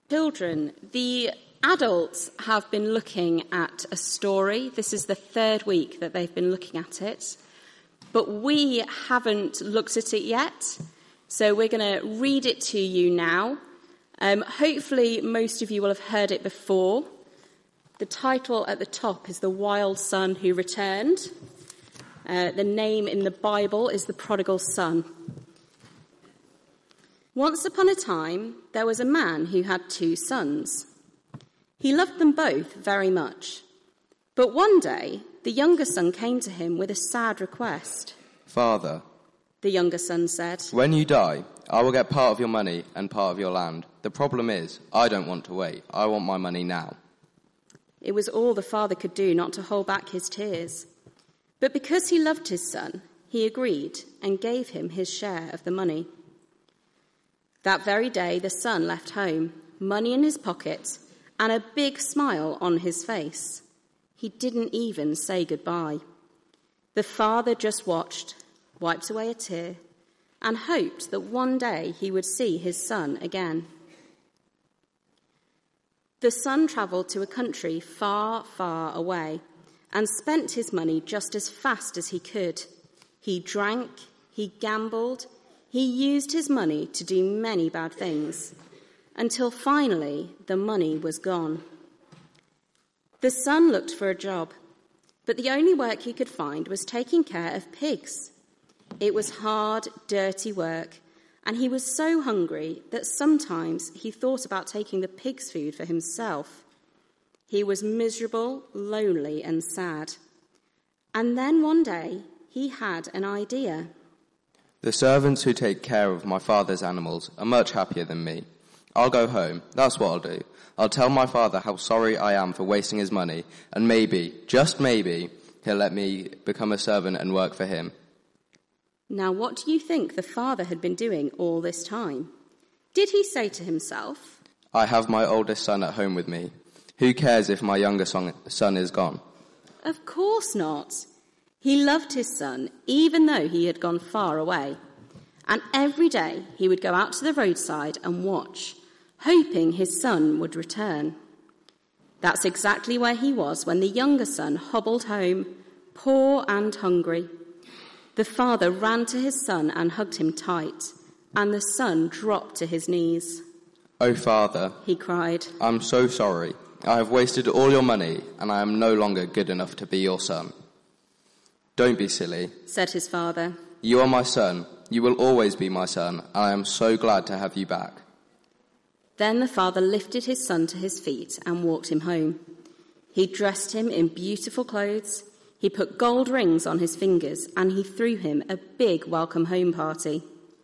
Children, the adults have been looking at a story. This is the third week that they've been looking at it. But we haven't looked at it yet. So we're going to read it to you now. Hopefully most of you will have heard it before. The title at the top is The Wild Son Who Returned. The name in the Bible is The Prodigal Son. Once upon a time, there was a man who had 2 sons. He loved them both very much. But one day, the younger son came to him with a sad request. "Father," the younger son said, "when you die, I will get part of your money and part of your land. The problem is, I don't want to wait. I want my money now." It was all the father could do not to hold back his tears. But because he loved his son, he agreed and gave him his share of the money. That very day, the son left home, money in his pocket, and a big smile on his face. He didn't even say goodbye. The father just watched, wiped away a tear, and hoped that one day he would see his son again. The son travelled to a country far, far away and spent his money just as fast as he could. He drank, he gambled, he used his money to do many bad things, until finally the money was gone. The son looked for a job, but the only work he could find was taking care of pigs. It was hard, dirty work, and he was so hungry that sometimes he thought about taking the pig's food for himself. He was miserable, lonely, and sad. And then one day he had an idea. "The servants who take care of my father's animals are much happier than me. I'll go home. That's what I'll do. I'll tell my father how sorry I am for wasting his money, and maybe, just maybe, he'll let me become a servant and work for him." Now, what do you think the father had been doing all this time? Did he say to himself, "I have my oldest son at home with me. Who cares if my younger son is gone?" Of course not. He loved his son, even though he had gone far away. And every day he would go out to the roadside and watch, hoping his son would return. That's exactly where he was when the younger son hobbled home, poor and hungry. The father ran to his son and hugged him tight, and the son dropped to his knees. "Oh, Father," he cried, "I'm so sorry. I have wasted all your money, and I am no longer good enough to be your son." "Don't be silly," said his father. "You are my son. You will always be my son, and I am so glad to have you back." Then the father lifted his son to his feet and walked him home. He dressed him in beautiful clothes, he put gold rings on his fingers, and he threw him a big welcome home party.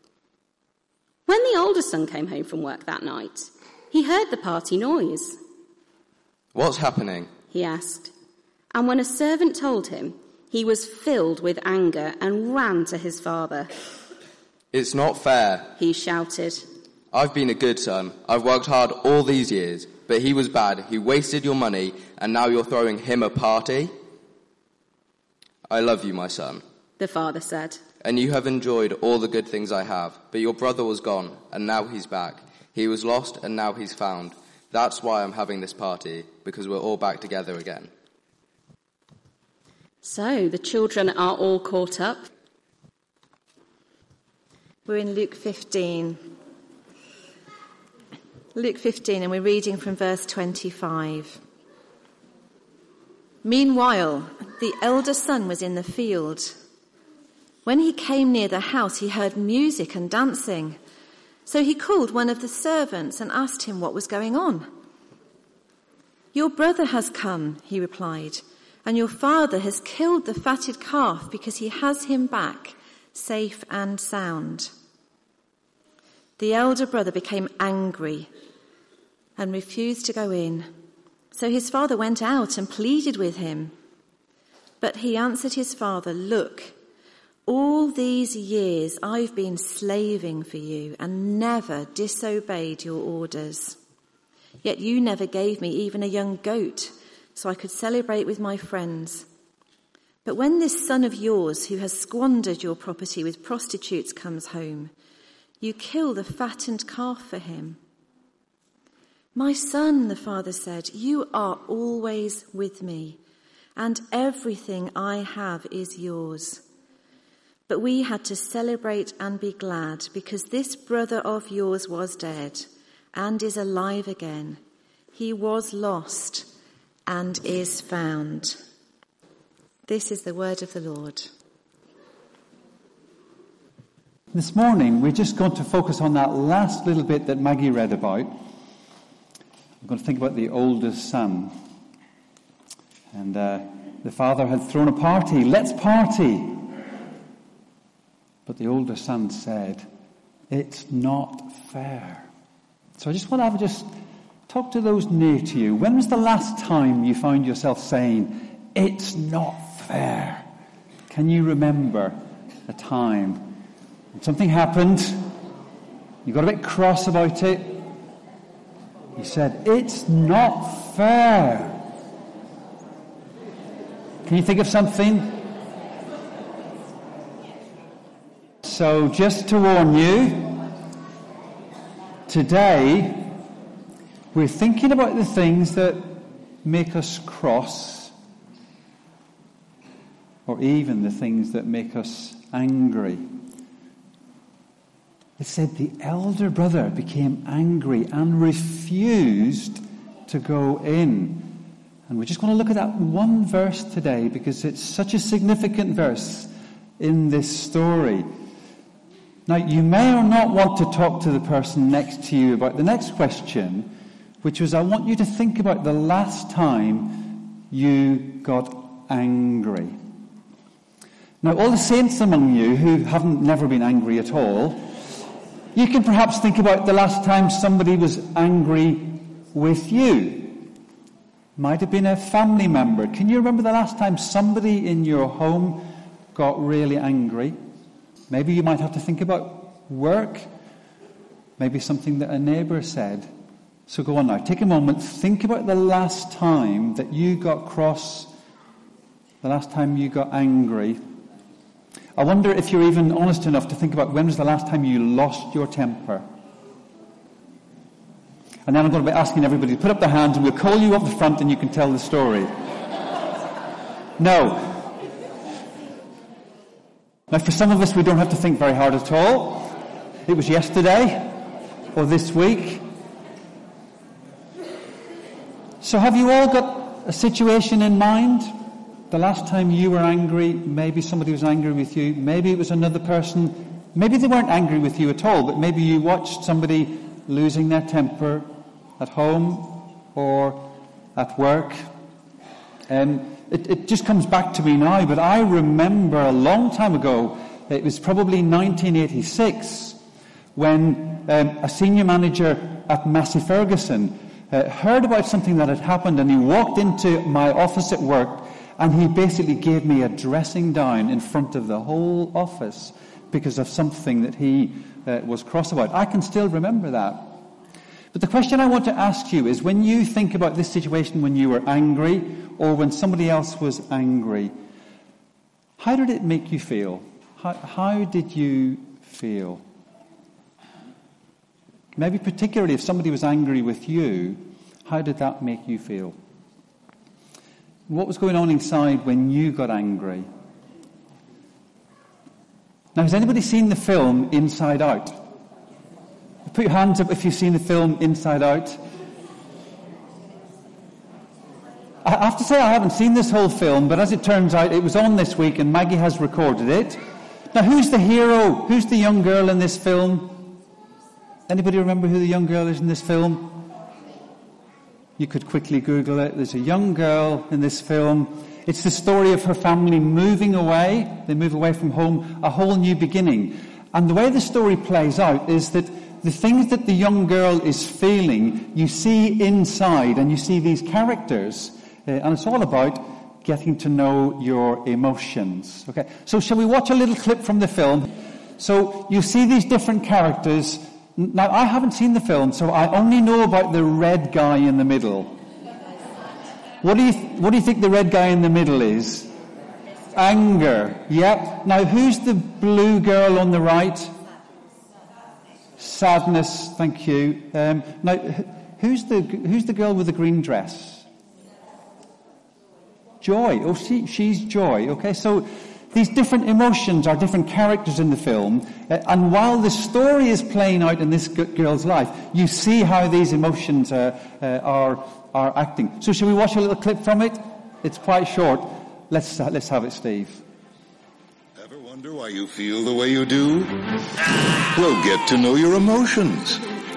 When the older son came home from work that night, he heard the party noise. "What's happening?" he asked. And when a servant told him, he was filled with anger and ran to his father. "It's not fair," he shouted. "I've been a good son. I've worked hard all these years, but he was bad. He wasted your money, and now you're throwing him a party?" "I love you, my son," the father said, "and you have enjoyed all the good things I have. But your brother was gone, and now he's back. He was lost, and now he's found. That's why I'm having this party, because we're all back together again." So the children are all caught up. We're in Luke 15. Luke 15, and we're reading from verse 25. "Meanwhile, the elder son was in the field. When he came near the house, he heard music and dancing. So he called one of the servants and asked him what was going on. 'Your brother has come,' he replied, 'and your father has killed the fatted calf because he has him back, safe and sound.' The elder brother became angry and refused to go in. So his father went out and pleaded with him. But he answered his father, 'Look, all these years I've been slaving for you and never disobeyed your orders. Yet you never gave me even a young goat so I could celebrate with my friends. But when this son of yours who has squandered your property with prostitutes comes home, you kill the fattened calf for him.' "My son," the father said, "you are always with me, and everything I have is yours." But we had to celebrate and be glad because this brother of yours was dead and is alive again. He was lost and is found. This is the word of the Lord. This morning, we're just going to focus on that last little bit that Maggie read about. I'm going to think about the oldest son. And the father had thrown a party. Let's party. But the older son said, it's not fair. So I just want to just talk to those near to you. When was the last time you found yourself saying, it's not fair? Can you remember a time when something happened, you got a bit cross about it, you said, it's not fair? Can you think of something? So just to warn you, today we're thinking about the things that make us cross, or even the things that make us angry. It said the elder brother became angry and refused to go in. And we're just going to look at that one verse today because it's such a significant verse in this story. Now, you may or not want to talk to the person next to you about the next question, which was, I want you to think about the last time you got angry. Now, all the saints among you who haven't never been angry at all, you can perhaps think about the last time somebody was angry with you. Might have been a family member. Can you remember the last time somebody in your home got really angry? Maybe you might have to think about work. Maybe something that a neighbour said. So go on now, take a moment, think about the last time that you got cross, the last time you got angry. I wonder if you're even honest enough to think about when was the last time you lost your temper. And then I'm going to be asking everybody to put up their hands and we'll call you up the front and you can tell the story. No. Now, for some of us, we don't have to think very hard at all. It was yesterday or this week. So have you all got a situation in mind? The last time you were angry, maybe somebody was angry with you, maybe it was another person, maybe they weren't angry with you at all, but maybe you watched somebody losing their temper at home or at work. It just comes back to me now, but I remember a long time ago, it was probably 1986, when a senior manager at Massey Ferguson heard about something that had happened, and he walked into my office at work, and he basically gave me a dressing down in front of the whole office because of something that he was cross about. I can still remember that. But the question I want to ask you is, when you think about this situation when you were angry or when somebody else was angry, how did it make you feel? How did you feel? Maybe particularly if somebody was angry with you, how did that make you feel? What was going on inside when you got angry? Now, has anybody seen the film Inside Out? Put your hands up if you've seen the film Inside Out. I have to say I haven't seen this whole film, but as it turns out, it was on this week and Maggie has recorded it. Now, who's the hero? Who's the young girl in this film? Anybody remember who the young girl is in this film? You could quickly Google it. There's a young girl in this film. It's the story of her family moving away. They move away from home, a whole new beginning. And the way the story plays out is that the things that the young girl is feeling, you see inside, and you see these characters, and it's all about getting to know your emotions. Okay, so shall we watch a little clip from the film? So you see these different characters. Now, I haven't seen the film, so I only know about the red guy in the middle. What do you think the red guy in the middle is? Anger. Yep. Now, who's the blue girl on the right? Sadness, thank you. Now, who's the girl with the green dress? Joy. Oh, she's Joy. Okay, so these different emotions are different characters in the film, and while the story is playing out in this girl's life, you see how these emotions are acting. So, shall we watch a little clip from it? It's quite short. Let's have it, Steve. Ever wonder why you feel the way you do? Well, get to know your emotions.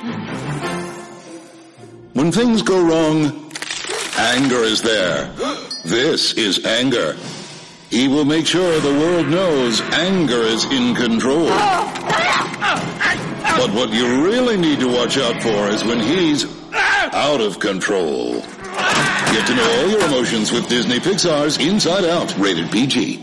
When things go wrong, anger is there. This is anger. He will make sure the world knows anger is in control. But what you really need to watch out for is when he's out of control. Get to know all your emotions with Disney Pixar's Inside Out, rated PG.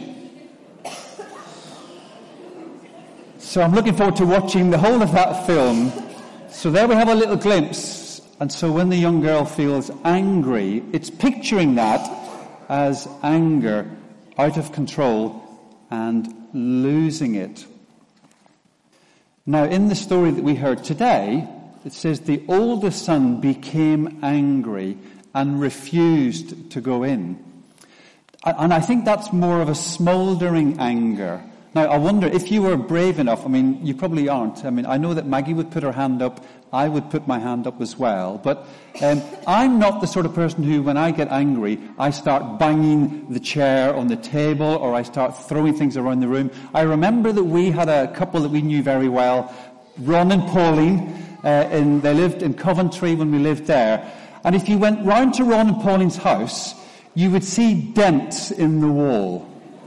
So I'm looking forward to watching the whole of that film. So there we have a little glimpse. And so when the young girl feels angry, it's picturing that as anger, out of control and losing it. Now, in the story that we heard today, it says the older son became angry and refused to go in. And I think that's more of a smouldering anger. Now, I wonder if you were brave enough, I mean, you probably aren't. I mean, I know that Maggie would put her hand up, I would put my hand up as well. But I'm not the sort of person who, when I get angry, I start banging the chair on the table or I start throwing things around the room. I remember that we had a couple that we knew very well, Ron and Pauline, they lived in Coventry when we lived there. And if you went round to Ron and Pauline's house, you would see dents in the wall.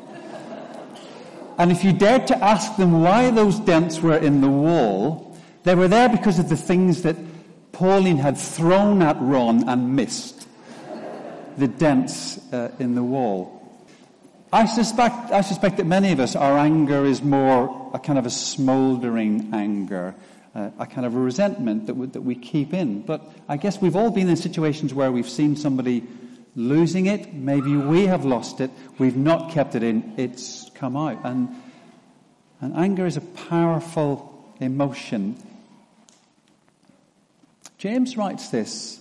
And if you dared to ask them why those dents were in the wall, they were there because of the things that Pauline had thrown at Ron and missed. The dents in the wall. I suspect that many of us, our anger is more a kind of a smouldering anger, a kind of a resentment that we keep in. But I guess we've all been in situations where we've seen somebody losing it. Maybe we have lost it. We've not kept it in. It's come out. And anger is a powerful emotion. James writes this.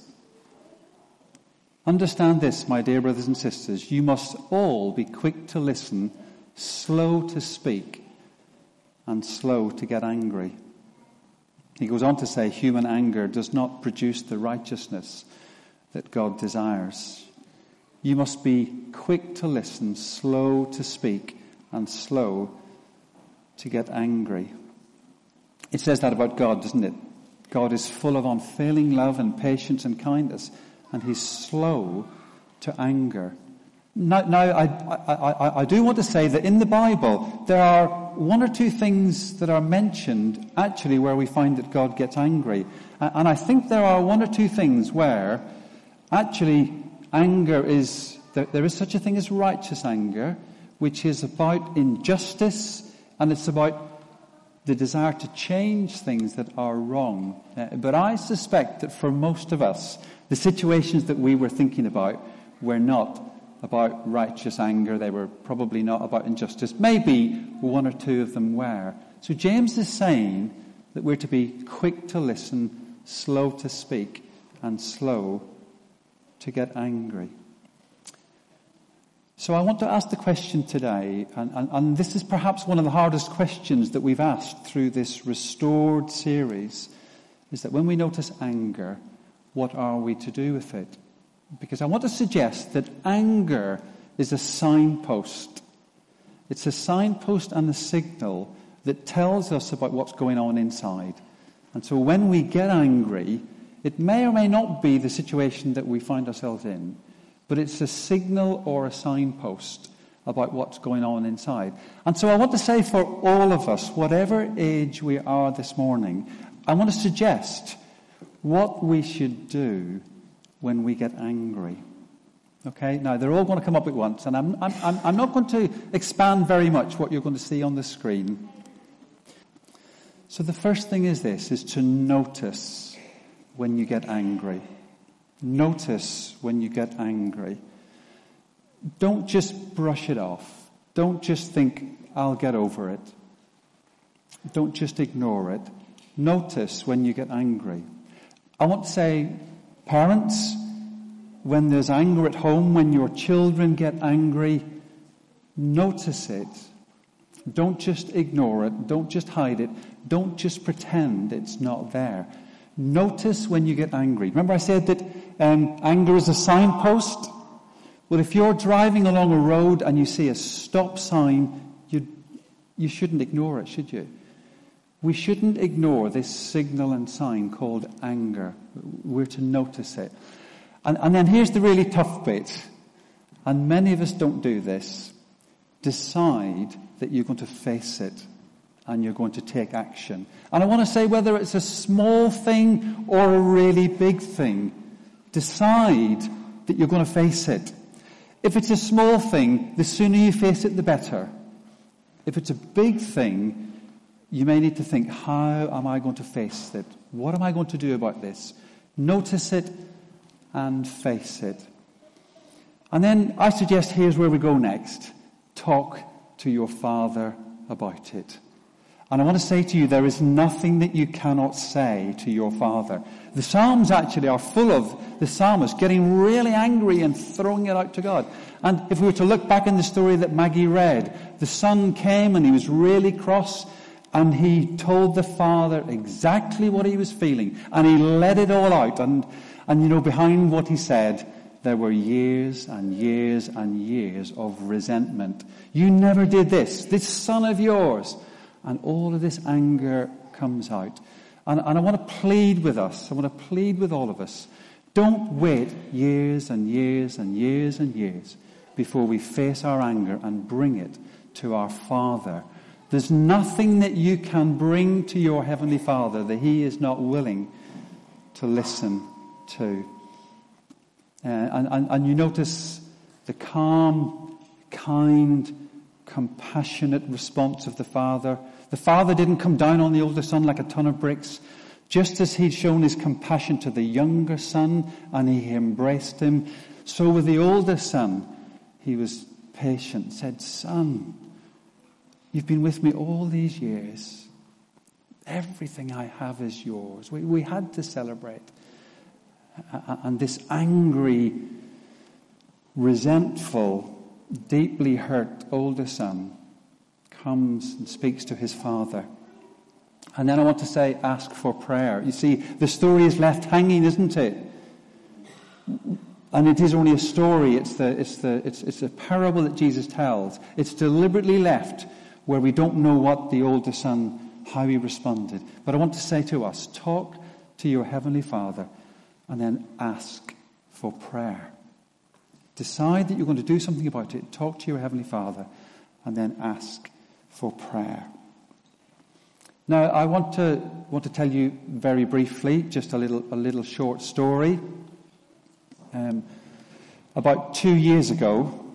Understand this, my dear brothers and sisters. You must all be quick to listen, slow to speak, and slow to get angry. He goes on to say, human anger does not produce the righteousness that God desires. You must be quick to listen, slow to speak, and slow to get angry. It says that about God, doesn't it? God is full of unfailing love and patience and kindness, and he's slow to anger. Now I do want to say that in the Bible, there are one or two things that are mentioned, actually, where we find that God gets angry. And I think there are one or two things where, actually, anger is, there is such a thing as righteous anger, which is about injustice, and it's about the desire to change things that are wrong. But I suspect that for most of us, the situations that we were thinking about were not about righteous anger. They were probably not about injustice. Maybe one or two of them were. So James is saying that we're to be quick to listen, slow to speak, and slow to get angry. So I want to ask the question today, and this is perhaps one of the hardest questions that we've asked through this Restored series, is that when we notice anger, what are we to do with it? Because I want to suggest that anger is a signpost. It's a signpost and a signal that tells us about what's going on inside. And so when we get angry, it may or may not be the situation that we find ourselves in, but it's a signal or a signpost about what's going on inside. And so I want to say for all of us, whatever age we are this morning, I want to suggest what we should do when we get angry. Okay? Now, they're all going to come up at once, and I'm not going to expand very much what you're going to see on the screen. So the first thing is this, is to notice when you get angry. Notice when you get angry. Don't just brush it off. Don't just think, I'll get over it. Don't just ignore it. Notice when you get angry. I want to say, parents, when there's anger at home, when your children get angry, notice it. Don't just ignore it. Don't just hide it. Don't just pretend it's not there. Notice when you get angry. Remember I said that anger is a signpost? Well, if you're driving along a road and you see a stop sign, you shouldn't ignore it, should you? We shouldn't ignore this signal and sign called anger. We're to notice it. And then here's the really tough bit. And many of us don't do this. Decide that you're going to face it and you're going to take action. And I want to say, whether it's a small thing or a really big thing, decide that you're going to face it. If it's a small thing, the sooner you face it, the better. If it's a big thing, you may need to think, how am I going to face it? What am I going to do about this? Notice it and face it. And then I suggest here's where we go next. Talk to your Father about it. And I want to say to you, there is nothing that you cannot say to your Father. The Psalms actually are full of the psalmist getting really angry and throwing it out to God. And if we were to look back in the story that Maggie read, the son came and he was really cross, and he told the father exactly what he was feeling, and he let it all out. And behind what he said, there were years and years and years of resentment. You never did this son of yours. And all of this anger comes out. And I want to plead with us. I want to plead with all of us. Don't wait years and years and years and years before we face our anger and bring it to our Father. There's nothing that you can bring to your Heavenly Father that He is not willing to listen to. And you notice the calm, kind, compassionate response of the Father. The Father didn't come down on the older son like a ton of bricks. Just as He'd shown His compassion to the younger son and He embraced him, so with the older son, He was patient, said, "Son, you've been with me all these years. Everything I have is yours." We had to celebrate. And this angry, resentful, deeply hurt older son comes and speaks to his father. And then I want to say, ask for prayer. You see, the story is left hanging, isn't it? And it is only a story. It's a parable that Jesus tells. It's deliberately left where we don't know what the older son, how he responded. But I want to say to us, talk to your Heavenly Father and then ask for prayer. Decide that you're going to do something about it. Talk to your Heavenly Father and then ask for prayer. Now, I want to tell you very briefly, just a little short story. About 2 years ago,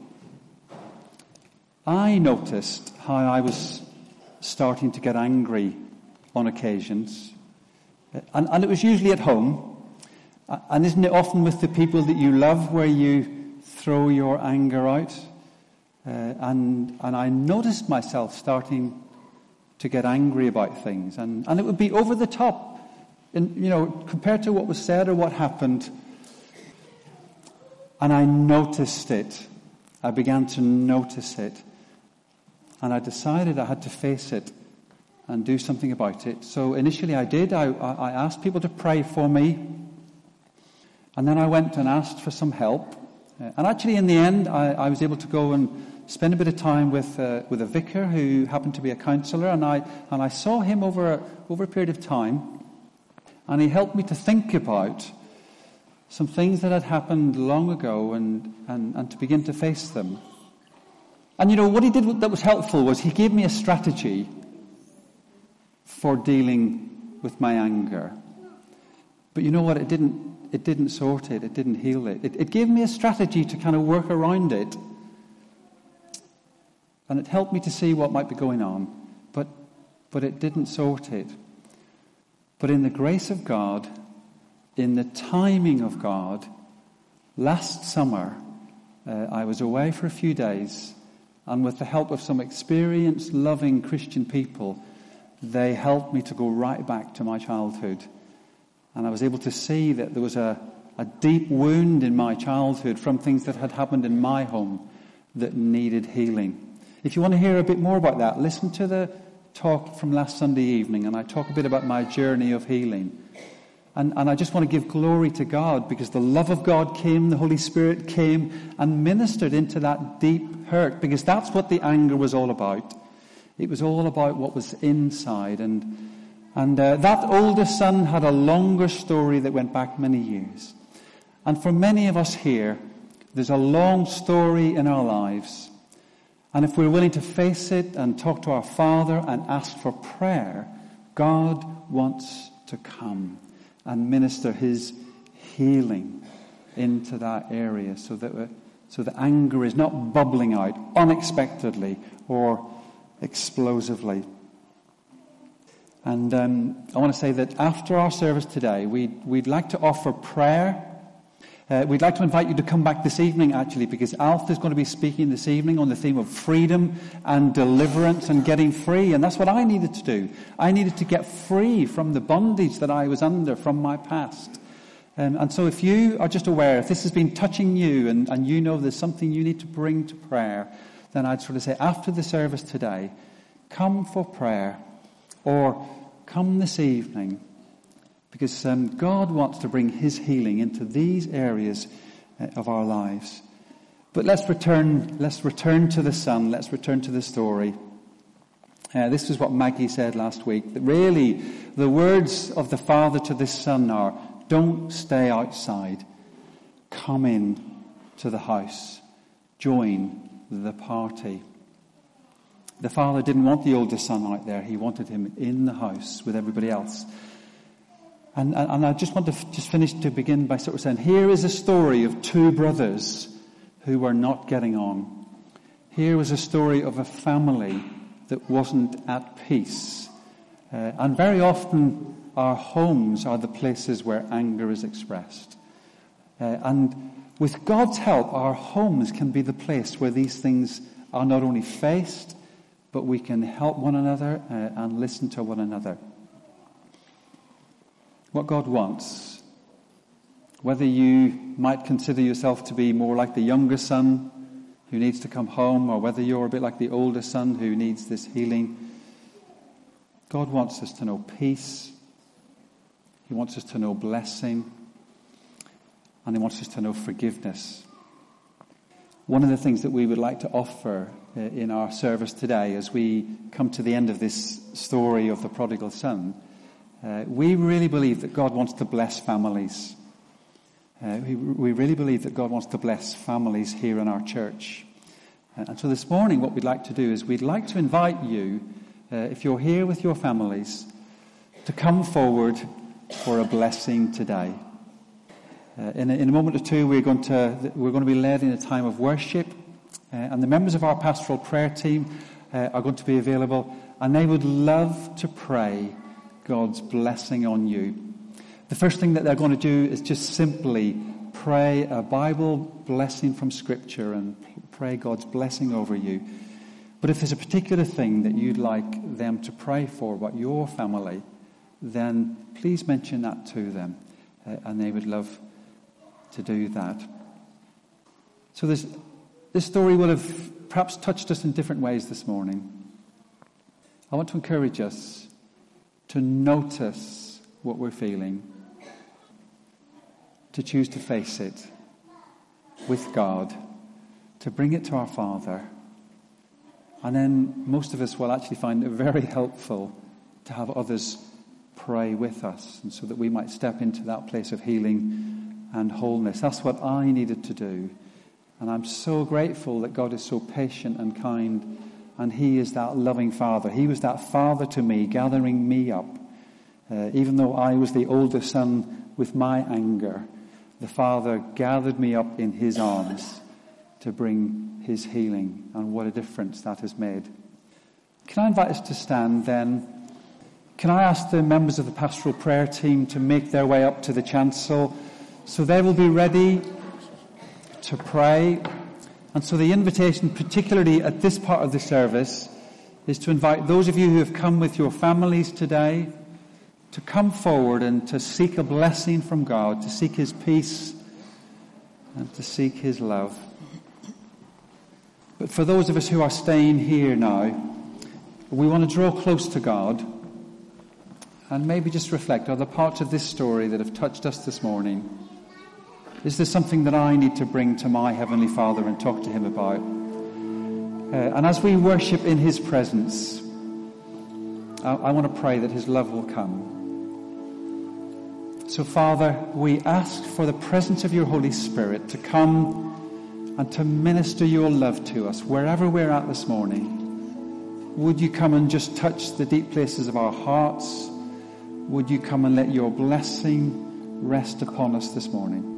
I noticed how I was starting to get angry on occasions. And it was usually at home. And isn't it often with the people that you love where you throw your anger out? And I noticed myself starting to get angry about things. And it would be over the top, compared to what was said or what happened. And I noticed it. I began to notice it. And I decided I had to face it and do something about it. So initially I did. I asked people to pray for me. And then I went and asked for some help. And actually in the end, I was able to go and spend a bit of time with a vicar who happened to be a counsellor. And I saw him over a period of time. And he helped me to think about some things that had happened long ago and to begin to face them. And what he did that was helpful was he gave me a strategy for dealing with my anger. But you know what? It didn't sort it. It didn't heal it. It gave me a strategy to kind of work around it. And it helped me to see what might be going on. But it didn't sort it. But in the grace of God, in the timing of God, last summer, I was away for a few days, and with the help of some experienced, loving Christian people, they helped me to go right back to my childhood. And I was able to see that there was a deep wound in my childhood from things that had happened in my home that needed healing. If you want to hear a bit more about that, listen to the talk from last Sunday evening, and I talk a bit about my journey of healing. And I just want to give glory to God, because the love of God came, the Holy Spirit came and ministered into that deep hurt, because that's what the anger was all about. It was all about what was inside. And that older son had a longer story that went back many years. And for many of us here, there's a long story in our lives. And if we're willing to face it and talk to our Father and ask for prayer, God wants to come and minister his healing into that area, so that anger is not bubbling out unexpectedly or explosively. And I want to say that after our service today, we'd like to offer prayer. We'd like to invite you to come back this evening, actually, because Alf is going to be speaking this evening on the theme of freedom and deliverance and getting free. And that's what I needed to do. I needed to get free from the bondage that I was under from my past. And so if you are just aware, if this has been touching you and you know there's something you need to bring to prayer, then I'd sort of say after the service today, come for prayer or come this evening. Because God wants to bring his healing into these areas of our lives. But let's return to the son. Let's return to the story. This is what Maggie said last week. That really, the words of the father to this son are, don't stay outside. Come in to the house. Join the party. The father didn't want the older son out there. He wanted him in the house with everybody else. And I just want to finish to begin by sort of saying, here is a story of two brothers who were not getting on. Here was a story of a family that wasn't at peace. And very often our homes are the places where anger is expressed. And with God's help, our homes can be the place where these things are not only faced, but we can help one another and listen to one another. What God wants, whether you might consider yourself to be more like the younger son who needs to come home, or whether you're a bit like the older son who needs this healing, God wants us to know peace. He wants us to know blessing. And he wants us to know forgiveness. One of the things that we would like to offer in our service today, as we come to the end of this story of the prodigal son, we really believe that God wants to bless families. We really believe that God wants to bless families here in our church. And so this morning what we'd like to do is we'd like to invite you, if you're here with your families, to come forward for a blessing today. In a moment or two we're going to be led in a time of worship, and the members of our pastoral prayer team are going to be available, and they would love to pray God's blessing on you. The first thing that they're going to do is just simply pray a Bible blessing from Scripture and pray God's blessing over you. But if there's a particular thing that you'd like them to pray for about your family, then please mention that to them, and they would love to do that. So this story will have perhaps touched us in different ways this morning. I want to encourage us to notice what we're feeling, to choose to face it with God, to bring it to our Father. And then most of us will actually find it very helpful to have others pray with us, and so that we might step into that place of healing and wholeness. That's what I needed to do. And I'm so grateful that God is so patient and kind, and he is that loving Father. He was that Father to me, gathering me up. Even though I was the older son with my anger, the Father gathered me up in his arms to bring his healing. And what a difference that has made. Can I invite us to stand then? Can I ask the members of the pastoral prayer team to make their way up to the chancel, so they will be ready to pray. And so the invitation, particularly at this part of the service, is to invite those of you who have come with your families today to come forward and to seek a blessing from God, to seek his peace and to seek his love. But for those of us who are staying here now, we want to draw close to God and maybe just reflect, are there parts of this story that have touched us this morning? Is there something that I need to bring to my Heavenly Father and talk to him about? And as we worship in his presence, I want to pray that his love will come. So, Father, we ask for the presence of your Holy Spirit to come and to minister your love to us wherever we're at this morning. Would you come and just touch the deep places of our hearts? Would you come and let your blessing rest upon us this morning?